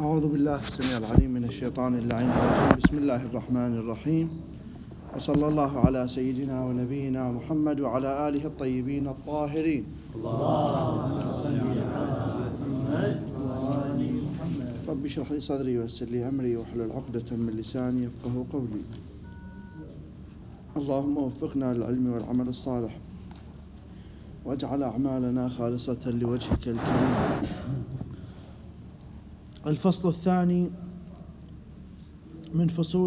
أعوذ بالله السميع العليم من الشيطان اللعين الرجيم. بسم الله الرحمن الرحيم، وصلى الله على سيدنا ونبينا محمد وعلى آله الطيبين الطاهرين. اللهم صل على محمد وآل محمد. رب اشرح لي صدري ويسر لي أمري واحلل عقدة من لساني يفقهوا قولي. اللهم وفقنا للعلم والعمل الصالح، واجعل أعمالنا خالصة لوجهك الكريم. الفصل الثاني من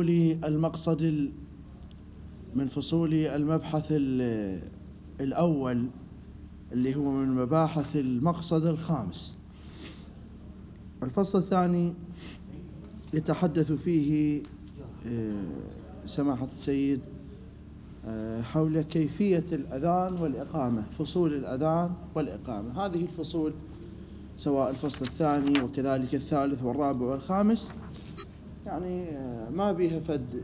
فصول المبحث الأول، اللي هو من مباحث المقصد الخامس. الفصل الثاني يتحدث فيه سماحة السيد حول كيفية الأذان والإقامة، فصول الأذان والإقامة. هذه الفصول سواء الفصل الثاني وكذلك الثالث والرابع والخامس يعني ما بها فد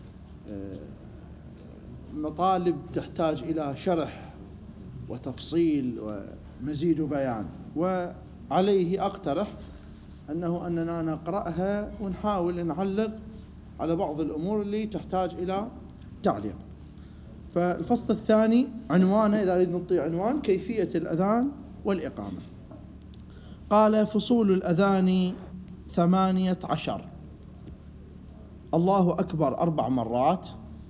مطالب تحتاج إلى شرح وتفصيل ومزيد بيان، وعليه أقترح أننا نقرأها ونحاول نعلق على بعض الأمور اللي تحتاج إلى تعليق. فالفصل الثاني عنوانه، إذا نريد نعطي عنوان، كيفية الأذان والإقامة. قال: فصول الأذان 18. الله أكبر 4 مرات،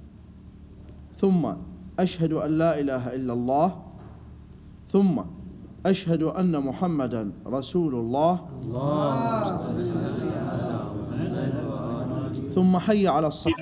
ثم أشهد أن لا إله إلا الله، ثم أشهد أن محمدا رسول الله، ثم حي على الصلاة،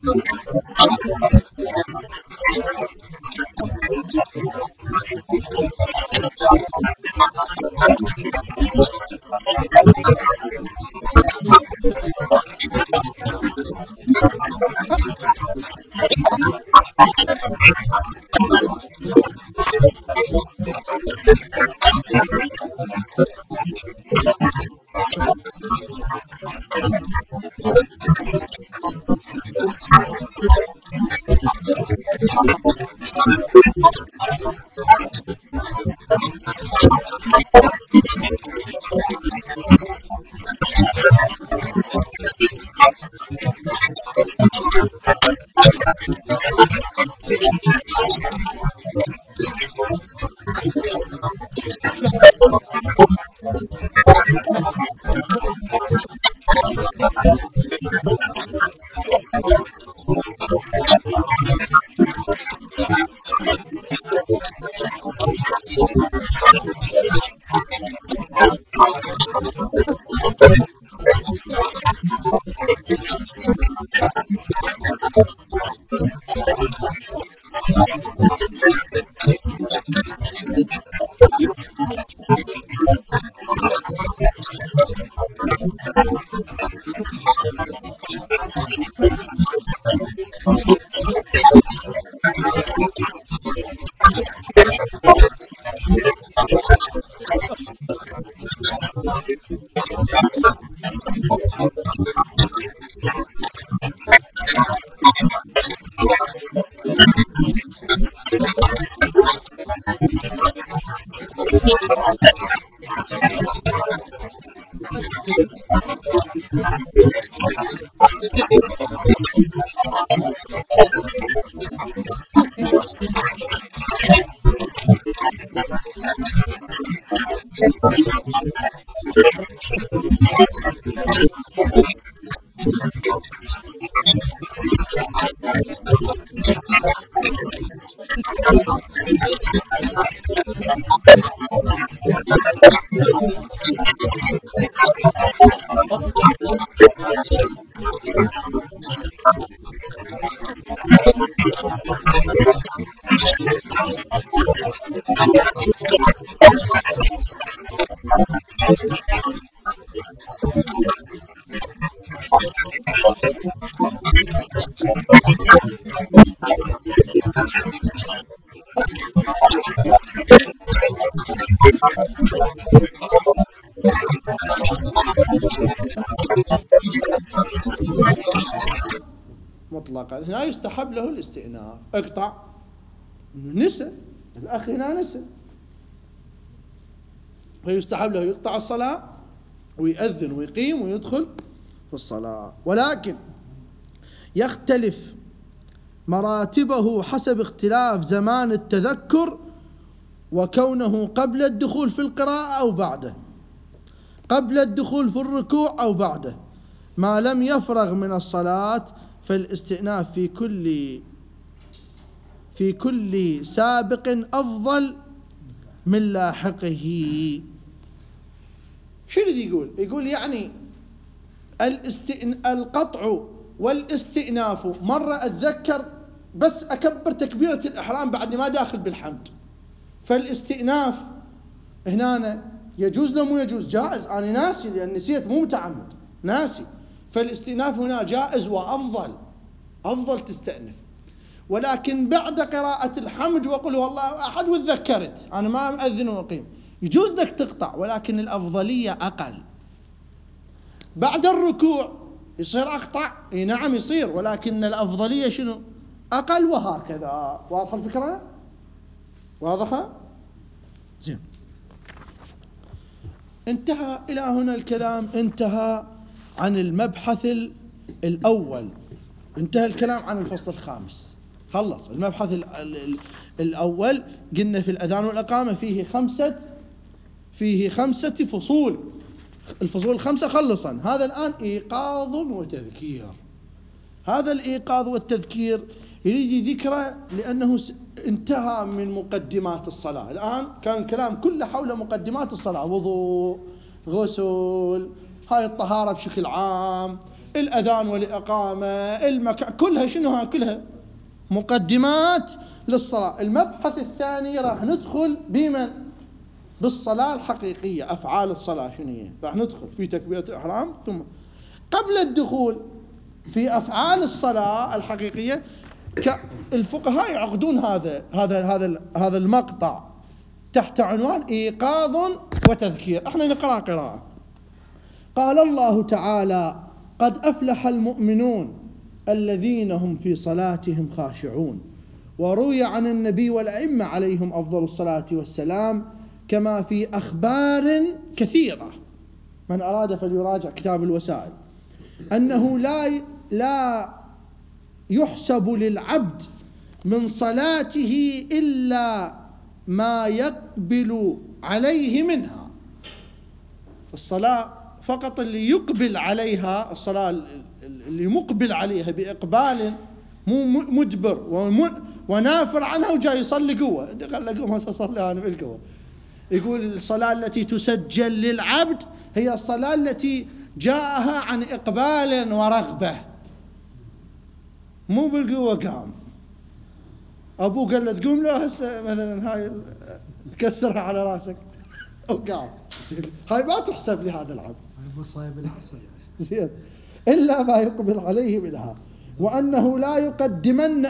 مطلقا. هنا يستحب له الاستئناف. اقطع، نسى الأخ هنا، نسى، فيستحب له يقطع الصلاة ويأذن ويقيم ويدخل في الصلاة. ولكن يختلف مراتبه حسب اختلاف زمان التذكر وكونه قبل الدخول في القراءة أو بعده، قبل الدخول في الركوع أو بعده. ما لم يفرغ من الصلاة فالاستئناف في كل سابق أفضل من لاحقه. شو اللي يقول يعني القطع والاستئناف مرة أتذكر بس أكبر تكبيرة الإحرام بعد ما داخل بالحمد، فالاستئناف هنا يجوز لو مو يجوز؟ جائز، أنا ناسي لأن نسيت مو متعمد، ناسي، فالاستئناف هنا جائز وأفضل، أفضل تستأنف. ولكن بعد قراءة الحمد وقل هو الله أحد وتذكرت أنا ما أذن وأقيم، يجوز لك تقطع، ولكن الأفضلية أقل. بعد الركوع يصير أقطع، نعم يصير، ولكن الأفضلية شنو؟ أقل، وهكذا. واضحة الفكرة؟ واضحة؟ زين. انتهى إلى هنا الكلام، انتهى عن المبحث الأول، انتهى الكلام عن الفصل الخامس، خلص المبحث الأول. قلنا في الأذان والإقامة فيه خمسة فصول، الفصول الخمسة خلصا. هذا الآن إيقاظ وتذكير. هذا الإيقاظ والتذكير يريد ذكره لأنه انتهى من مقدمات الصلاة. الآن كان الكلام كله حول مقدمات الصلاة، وضوء، غسل، هاي الطهارة بشكل عام، الأذان والإقامة، المكان، كلها شنو؟ كلها مقدمات للصلاة. المبحث الثاني راح ندخل بمن؟ بالصلاة الحقيقية، أفعال الصلاة شنو هي؟ راح ندخل في تكبيرة الإحرام. ثم قبل الدخول في أفعال الصلاة الحقيقية الفقهاء يعقدون هذا المقطع تحت عنوان إيقاظ وتذكير. احنا نقرأ قراءة. قال الله تعالى: قد أفلح المؤمنون الذين هم في صلاتهم خاشعون. وروي عن النبي والأئمة عليهم أفضل الصلاة والسلام كما في أخبار كثيرة، من أراد فليراجع كتاب الوسائل، أنه لا يحسب للعبد من صلاته إلا ما يقبل عليه منها. الصلاة فقط اللي يقبل عليها، الصلاة اللي مقبل عليها بإقبال، مو مدبر ونافر عنها وجاي يصلي قوة، قال قوم أصلي أنا بالقوة. يقول الصلاة التي تسجل للعبد هي الصلاة التي جاءها عن إقبال ورغبة، مو بالقوة. قام أبوه قال له تقوم له هسه مثلا هاي كسرها على راسك أو قام، هاي ما تحسب لهذا العبد، هاي مصايب العصر يا شيخ. زين، إلا ما يقبل عليه منها. وأنه لا يقدمن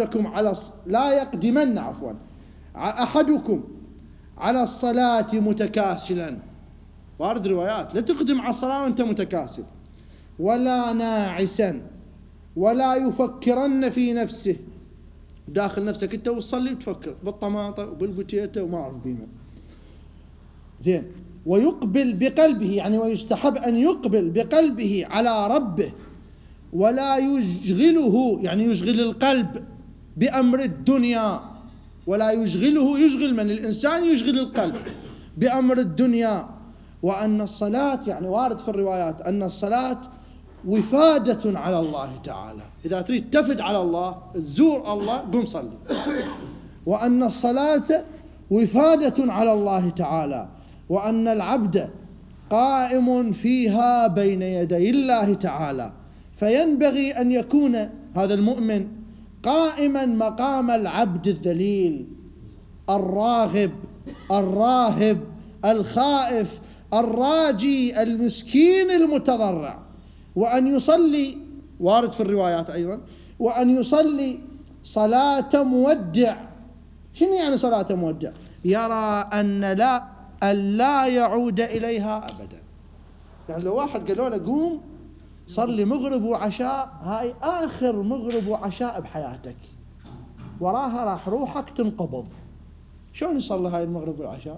أحدكم على الصلاة متكاسلا. وارد روايات لا تقدم على الصلاة وأنت متكاسل، ولا ناعسا، ولا يفكرن في نفسه، داخل نفسك أنت وتصلي وتفكر بالطماطة وبالبوتيتة وما أعرف بيما. زين. ويقبل بقلبه، يعني ويستحب أن يقبل بقلبه على ربه، ولا يشغله، يعني يشغل القلب بأمر الدنيا، ولا يشغل من الإنسان يشغل القلب بأمر الدنيا. وأن الصلاة، يعني وارد في الروايات أن الصلاة وفادة على الله تعالى، إذا تريد تفد على الله تزور الله قم صلي. وأن الصلاة وفادة على الله تعالى، وأن العبد قائم فيها بين يدي الله تعالى، فينبغي أن يكون هذا المؤمن قائما مقام العبد الذليل الراغب الراهب الخائف الراجي المسكين المتضرع. وأن يصلي، وارد في الروايات أيضا، وأن يصلي صلاة مودع. شنو يعني صلاة مودع؟ يرى أن لا يعود إليها أبدا. يعني لو واحد قالوا له قوم صلي مغرب وعشاء، هاي آخر مغرب وعشاء بحياتك، وراها راح روحك تنقبض، شلون يصلي هاي المغرب والعشاء؟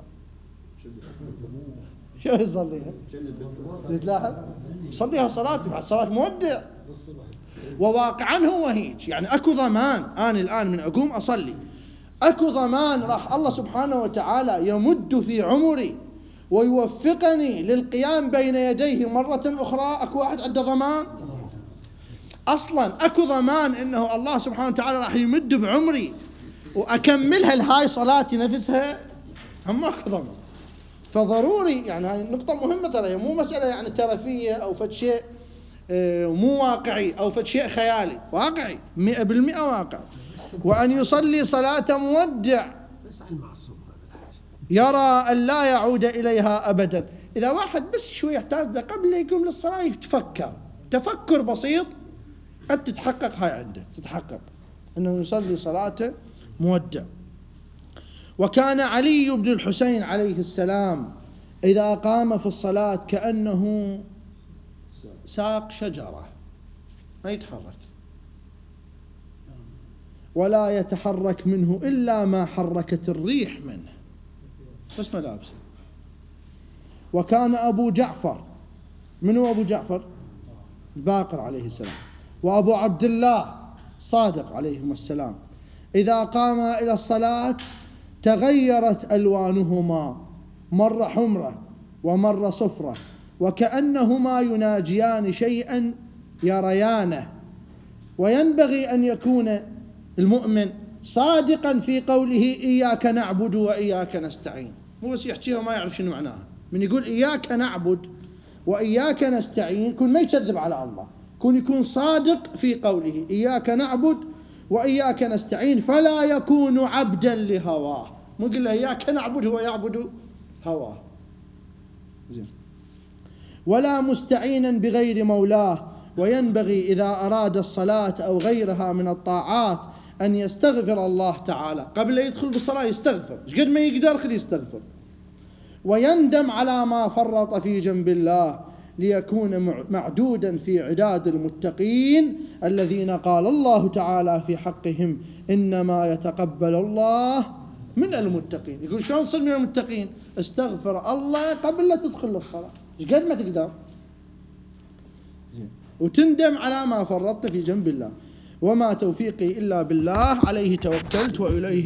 شلون يصليها؟ يتلاحظ يصليها صلاة مودع. وواقعا هو هيك، يعني أكو ضمان أنا الآن من أقوم أصلي، أكو ضمان راح الله سبحانه وتعالى يمد في عمري ويوفقني للقيام بين يديه مرة أخرى. أكو واحد عنده ضمان؟ أصلا أكو ضمان إنه الله سبحانه وتعالى راح يمد بعمري وأكملها لهاي صلاتي نفسها؟ هم أكو ضمان. فضروري، يعني هاي النقطة مهمة ترى، مو مسألة يعني ترفية أو فد شيء مو واقعي أو فد شيء خيالي، واقعي 100% واقع. وأن يصلي صلاة مودع، بس على المعصوم هذا الحاجة، يرى أن لا يعود إليها أبدا. إذا واحد بس شوي يحتاج قبل لا يقوم للصلاة يتفكر تفكر بسيط، قد تتحقق هاي عنده، تتحقق أنه يصلي صلاة مودع. وكان علي بن الحسين عليه السلام إذا قام في الصلاة كأنه ساق شجرة، ما يتحرك ولا يتحرك منه إلا ما حركت الريح منه، بس ملابسه. وكان أبو جعفر، من هو أبو جعفر؟ الباقر عليه السلام، وأبو عبد الله صادق عليهم السلام، إذا قام إلى الصلاة تغيرت ألوانهما، مرة حمرة ومرة صفرة، وكأنهما يناجيان شيئا يريانه. وينبغي أن يكون المؤمن صادقا في قوله إياك نعبد وإياك نستعين، مو بس يحكيها وما يعرف شنو معناها. من يقول إياك نعبد وإياك نستعين كن ما يكذب على الله، يكون صادق في قوله إياك نعبد وإياك نستعين، فلا يكون عبدا لهواه. مو قل له إياك نعبد هو يعبد هواه. زين. ولا مستعينا بغير مولاه. وينبغي إذا أراد الصلاة أو غيرها من الطاعات أن يستغفر الله تعالى قبل لا يدخل بالصلاة، يستغفر قد ما يقدر خليه يستغفر، ويندم على ما فرط في جنب الله ليكون معدودا في عداد المتقين الذين قال الله تعالى في حقهم إنما يتقبل الله من المتقين. يقول شلون نصير من المتقين؟ استغفر الله قبل لا تدخل للصلاة قد ما تقدر، وتندم على ما فرطت في جنب الله. وما توفيقي إلا بالله عليه توكلت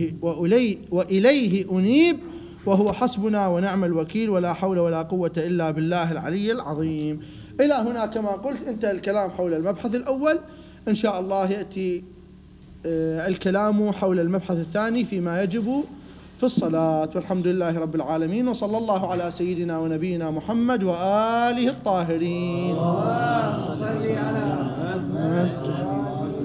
وإليه أنيب وهو حسبنا ونعم الوكيل ولا حول ولا قوة إلا بالله العلي العظيم. إلى هنا كما قلت انتهى الكلام حول المبحث الأول. إن شاء الله يأتي الكلام حول المبحث الثاني فيما يجب في الصلاة. والحمد لله رب العالمين، وصلى الله على سيدنا ونبينا محمد وآله الطاهرين. صلي على محمد.